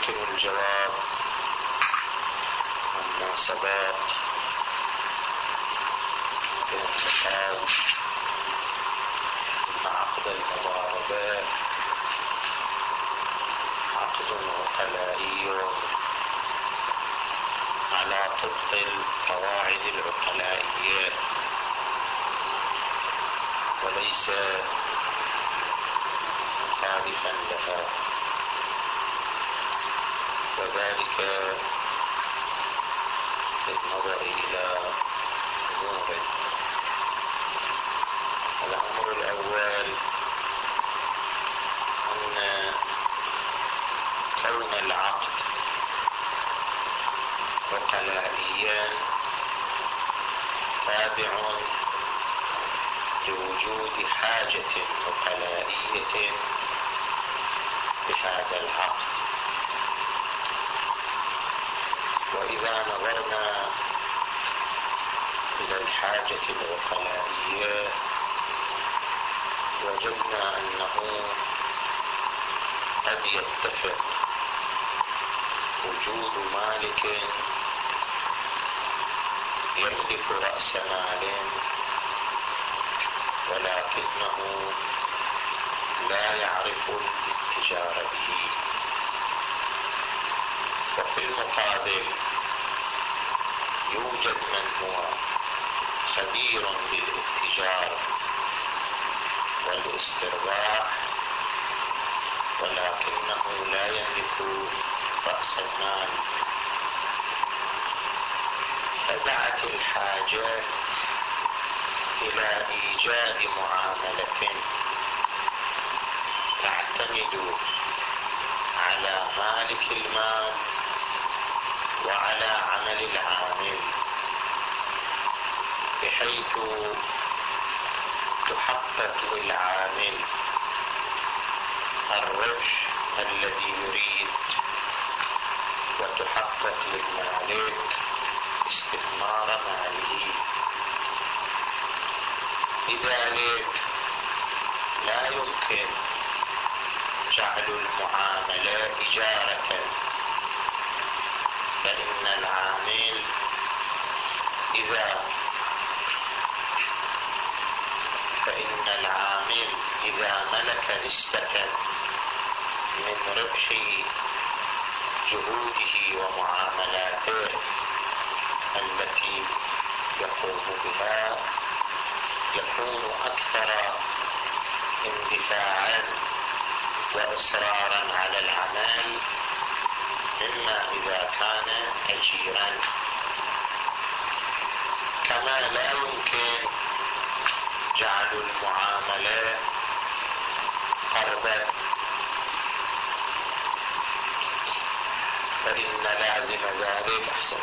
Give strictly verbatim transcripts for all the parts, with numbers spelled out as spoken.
يمكن الجواب عما سبق باعتقاد أن عقد المضاربة عقد عقلائي على طبق القواعد العقلائية وليس مخالفا لها، وذلك بالنظر إلى أمور. الأمر الأول أن كون العقد عقلائيا تابع لوجود حاجة عقلائية بهذا العقد. وإذا نظرنا إلى الحاجة العقلائية وجدنا أنه قد يتفق وجود مالك يملك رأس مال ولكنه لا يعرف الاتجار به، وفي المقابل يوجد من هو خبير بالاتجار والاسترباح ولكنه لا يملك رأس المال، فدعت الحاجة إلى إيجاد معاملة تعتمد على مالك المال وعلى عمل العامل، بحيث تحقق للعامل الربح الذي يريد وتحقق للمالك استثمار ماله. لذلك لا يمكن جعل المعاملة إجارة، فإن العامل إذا فإن العامل إذا ملك نسبة من ربح جهوده ومعاملاته التي يقوم بها يكون أكثر اندفاعا وإصرارا على العمل مما إذا كان أجيرا. كما لا يمكن جعل المعاملة قرضا، فإن لازم ذلك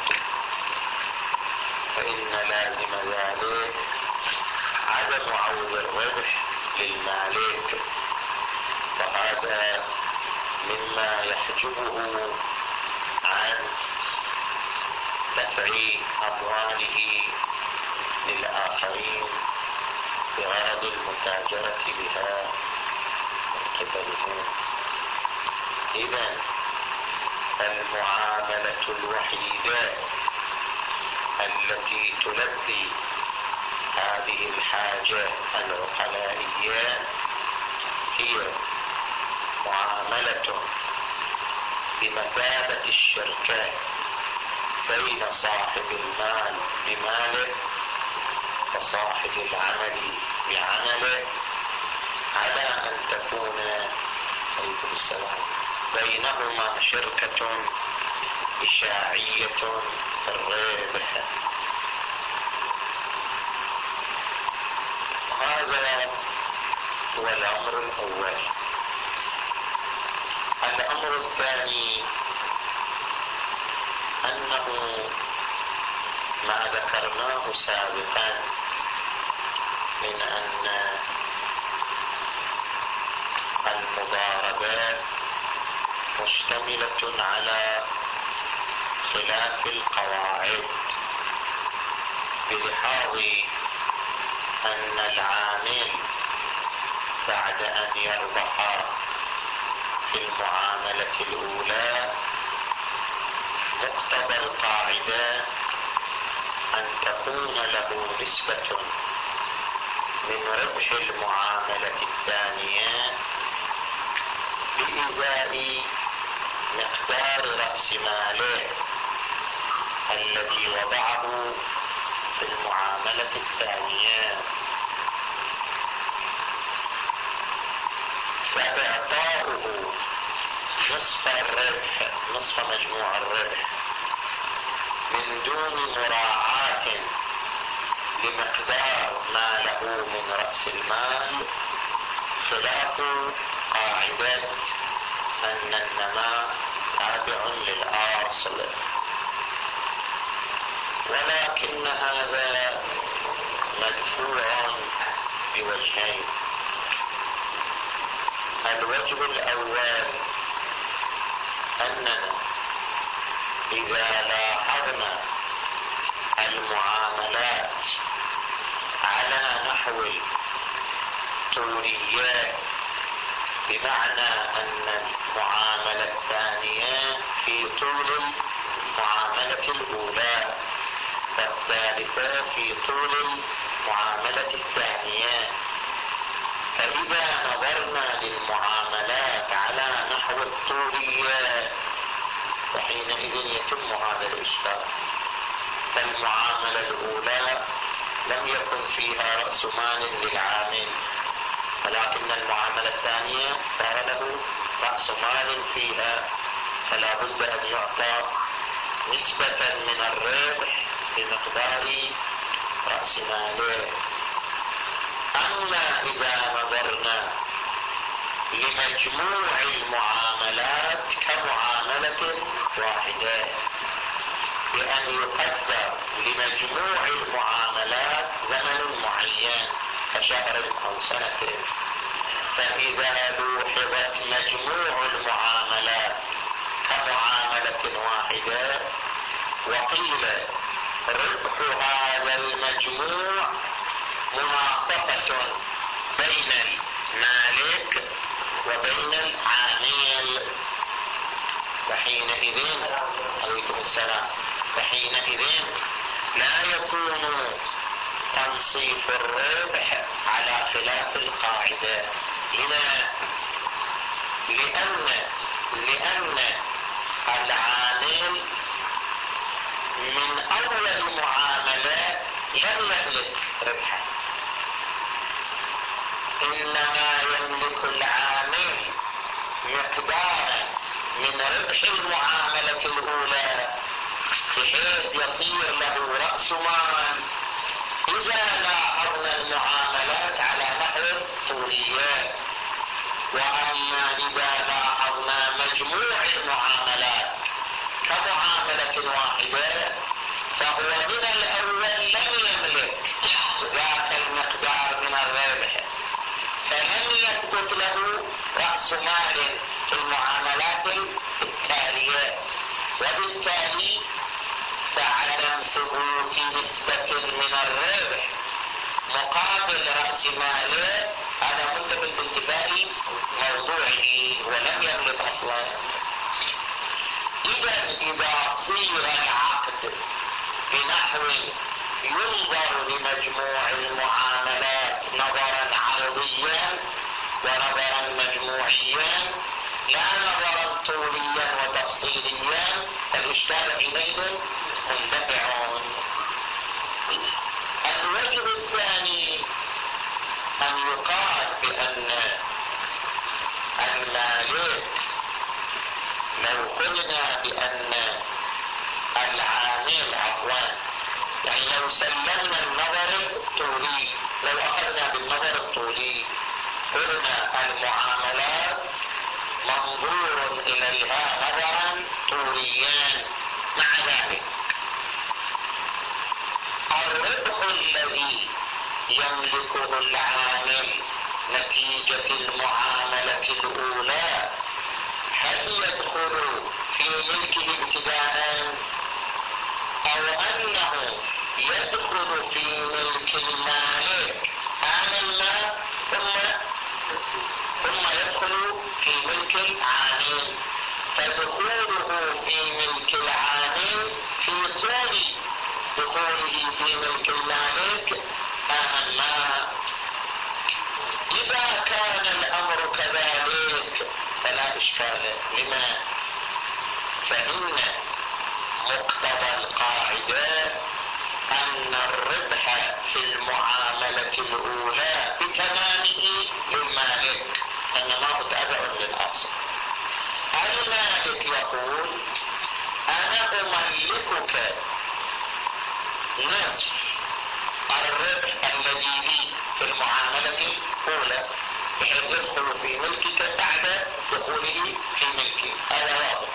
فإن لازم ذلك عدم عود الربح للمالك، وهذا مما يحجبه عن دفع أمواله للآخرين بغرض المتاجرة بها من قبلهم. إذن المعاملة الوحيدة التي تلبي هذه الحاجة العقلائية هي معاملة بمثابة الشركة بين صاحب المال بماله وصاحب العمل بعمله، على أن تكون عليكم السلام بينهما شركة إشاعية في الربح. هذا هو الأمر الأول. الأمر الثاني أنه ما ذكرناه سابقا من أن المضاربة مشتملة على خلاف القواعد، بلحاظ أن العامل بعد أن يربح في المعاملة الأولى مقتضى القاعدة أن تكون له نسبة من ربح المعاملة الثانية بإزاء مقدار رأس ماله الذي وضعه في المعاملة الثانية، فإعطاؤه نصف الربح، نصف مجموع الربح، من دون مراعاة لمقدار ما له من رأس المال خلاف قاعدة أن النماء تابع للأصل. ولكن هذا مدفوع بوجهين. الوجه الأول أننا إذا لاحظنا المعاملات على نحو طولية، بمعنى أن المعاملة الثانية في طول المعاملة الأولى والثالثة في طول المعاملة الثانية، فإذا نظرنا للمعاملات على نحو الطولية فحينئذ يتم هذا الإشكال. فالمعاملة الأولى لم يكن فيها رأس مال للعامل، ولكن المعاملة الثانية صار له رأس مال فيها، فلا بد أن يعطى نسبة من الربح بمقدار رأس ماله. أما إذا نظرنا لمجموع المعاملات كمعاملة واحدة، بأن يقدر لمجموع المعاملات زمن معين كشهر أو سنة، فإذا لوحظت مجموع المعاملات كمعاملة واحدة وقيل ربح هذا المجموع مناصفة بين المالك وبين العامل، وحينئذ عليكم السلام وحينئذ لا يكون تنصيف الربح على خلاف القاعدة. لما؟ لأن لأن العامل من أول المعاملة لم يملك ربحا، إنما يملك العامل مقدارا من ربح المعاملة الأولى بحيث يصير له رأس مال إذا لاحظنا المعاملات على نحو طولية. وأما إذا لاحظنا مجموع المعاملات كمعاملة واحدة فهو من الأول لم يملك ذاك المقدار من الربح، فلم يثبت له رأس مال في المعاملات التالية، وبالتالي فعدم ثبوت نسبة من الربح مقابل رأس ماله هذا منتفى بانتفاء موضوعه ولم يملك أصلا. إذا إذا صير العقد بنحو ينظر لمجموع المعاملات نظرا عرضيا ونظرا مجموعيا لا نظرا طوليا وتفصيليا، الإشكال حينئذ مندفع. الوجه الثاني أن يقال بأن المالك لو قلنا بأن العامل عفوا يعني لو سلمنا النظر الطولي، لو أخذنا بالنظر الطولي قلنا المعاملات منظور إليها نظرا طوليا، مع ذلك الربح الذي يملكه العامل نتيجة المعاملة الأولى هل يدخل في ملكه ابتداء أو أنه يدخل في ملك المالك آمنا ثم ثم يدخل في ملك العامل؟ فدخوله في ملك العامل في طول دخوله في ملك المالك أهما. إذا كان الأمر كذلك فلا إشكال. لما؟ فإن مقتضى القاعدة أن الربح في المعاملة الأولى بتمامه للمالك، أنما متابع للأصل. المالك يقول أنا أملكك نصف الربح الذي لي في المعاملة الأولى بحيث يدخل في ملكك بعد دخوله في ملكي. هذا واضح.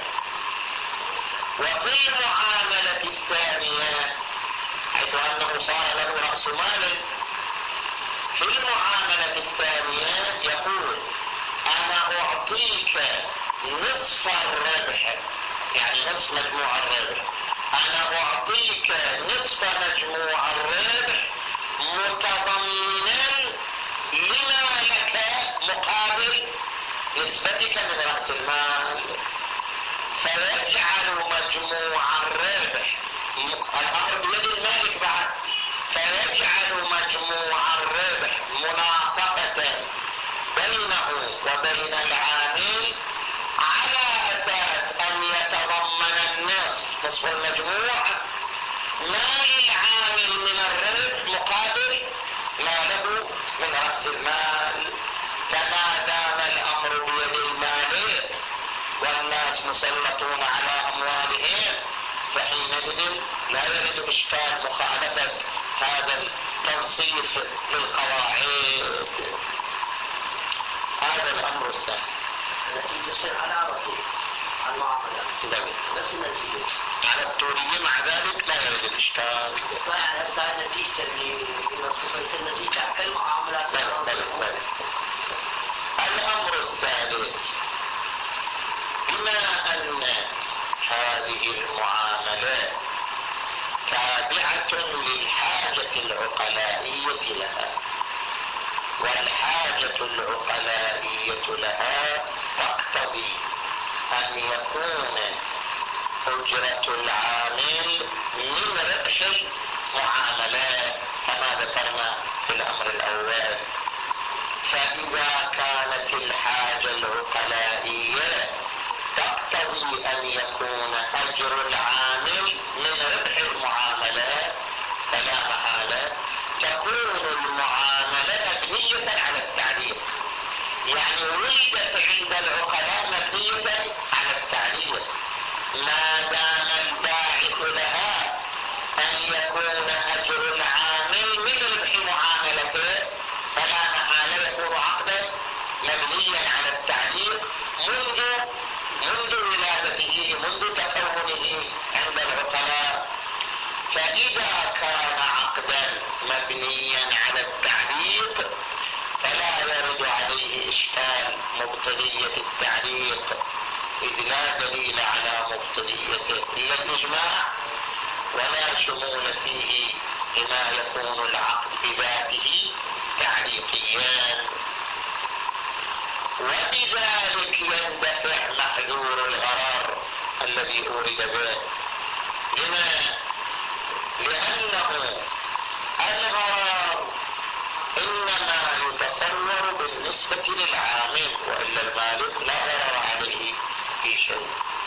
وفي المعاملة الثانية حيث أنه صار له رأس مال، في المعاملة الثانية يقول أنا أعطيك نصف الربح، يعني نصف مجموع الربح، أنا أعطيك نصف مجموع الربح متضمنا لما لك مقابل نسبتك من رأس المال. فيجعل مجموع الربح، الأمر بيد المالك بعد، فيجعل مجموع الربح مناصفة بينه وبين العامل على أساس أن يتضمن النصف نصف المجموع ما للعامل من الربح مقابل ما له من رأس المال. فما دام الأمر بيد المالك والناس مسلطون على أموالهم فحينئذ لا يرد إشكال مخالفة هذا التنصيف للقواعد. هذا الأمر الثاني التي تصير على رأسه على المعاملة نفس النتيجة على الطولية، مع ذلك لا يرد الإشكال. يعني هذا النتيجة اللي نصفت النتيجة كالمعاملات. بل بل بل. الأمر الثالث بما أن هذه المعاملات تابعة للحاجة العقلائية لها، والحاجة العقلائية لها تقتضي أن يكون أجرة العامل من ربح المعاملات كما ذكرنا في الأمر الأول. فإذا كانت الحاجة العقلائية تقتضي أن يكون أجر العامل من ربح المعاملات فلا محالة تكون المعاملة مبنية على التعليق. يعني ولدت عند العقلاء مبنية على التعليق، ما دام الباعث لها أن يكون أجر العامل من ربح معاملته فلا محالة يكون عقدا مبنيا على التعليق منذ منذ ولادته، منذ تكونه عند العقلاء. فإذا كان عقدا مبنيا على التعليق فلا يرد عليه إشكال مبطلية التعليق، إذ لا دليل على مبطليته إلا الإجماع، ولا شمول فيه لما يكون العقد بذاته تعليقيا. وبذلك يندفع محذور الغرر الذي أورد به. لما؟ لأنه الغرر إنما يتصور بالنسبة للعامل، وإلا المالك لا غرر عليه في شيء،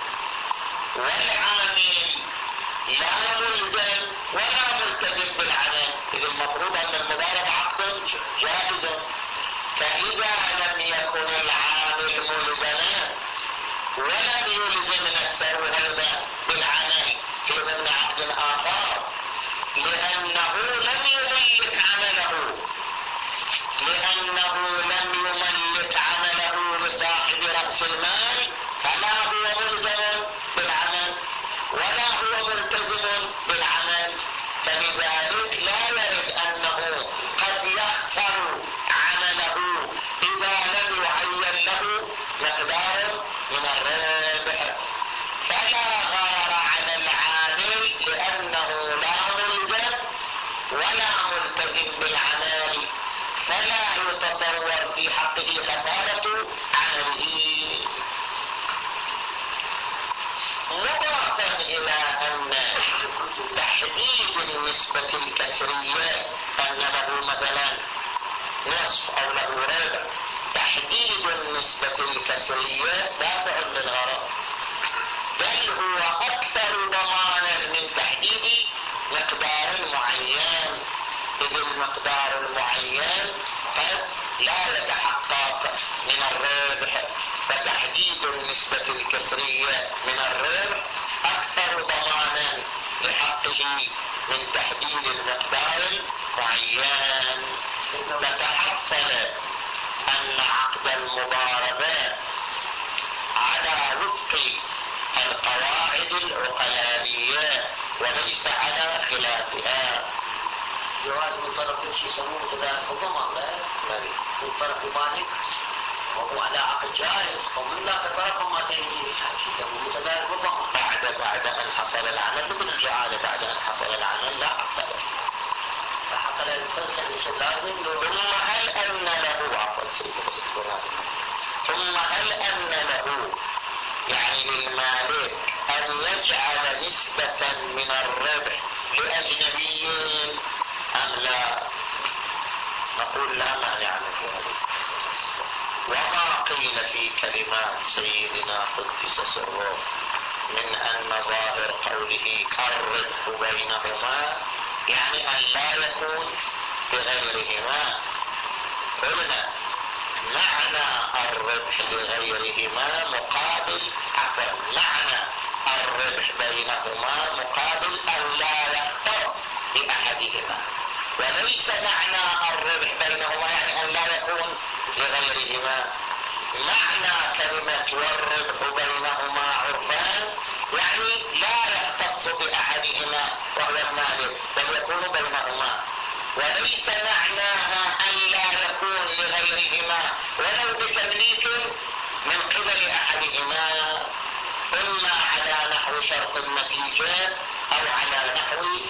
والعامل لا ملزم ولا ملتزم بالعمل، إذ المفروض أن المضاربة عقد جائز. فإذا لم يكن العامل ملزما ولم يلزم نفسه هذا بالعمل في ضمن عقد آخر لأنه لم يملك عمله لأنه لم يملك عمله لصاحب رأس المال، فلا هو ملزم بالعمل ولا هو ملتزم بالعمل. فلذلك لا يرد أنه قد يخسر عمله إذا لم يعين له مقدار من الربح. فلا غرر على العامل لأنه لا ملزم ولا ملتزم بالعمل، فلا يتصور في حقه خسارة عمله. تحديد النسبة الكسرية أن له مثلا نصف أو له ربع، تحديد النسبة الكسرية دافع للغرض، بل هو أكثر ضمانا من تحديد مقدار معين، إذ المقدار المعين قد لا يتحقق من الربح، فتحديد النسبة الكسرية من الربح أكثر ضمانا لحقه من تحديد المقدار المعين. فتحصل أن عقد المضاربة على وفق القواعد العقلانية وليس على خلافها. جواز من طرف شيء يسموه متداخل الضمان، لا من طرف مالك وهو على عقد جائز، ومن ذاك الطرف ما تيجي شيء يسموه متداخل الضمان. بعد بعد أن حصل العمل مثل الجعالة، بعد أن حصل العمل لا عقد له. فحق للفرس لازم ثم هل أن له عقد ثم هل أن له يعني للمالك أن يجعل نسبة من الربح لأجنبيين أم لا؟ نقول لا مانع من ذلك. وما قيل في كلمات سيدنا قدس سره من أن ظاهر قوله الربح بينهما يعني أن لا يكون بغيرهما. قلنا معنى الربح لغيرهما مقابل عفوا معنى الربح بينهما مقابل أن لا يختص بأحدهما، وليس معنى الربح بينهما يعني أن لا يكون لغيرهما. معنى كلمة والربح بينهما عرفان يعني لا يختص بأحدهما وهو المالك بل يكون بينهما، وليس معناها أن لا يكون لغيرهما ولو بتمليك من قبل أحدهما، إما على نحو شرط النتيجة أو على نحو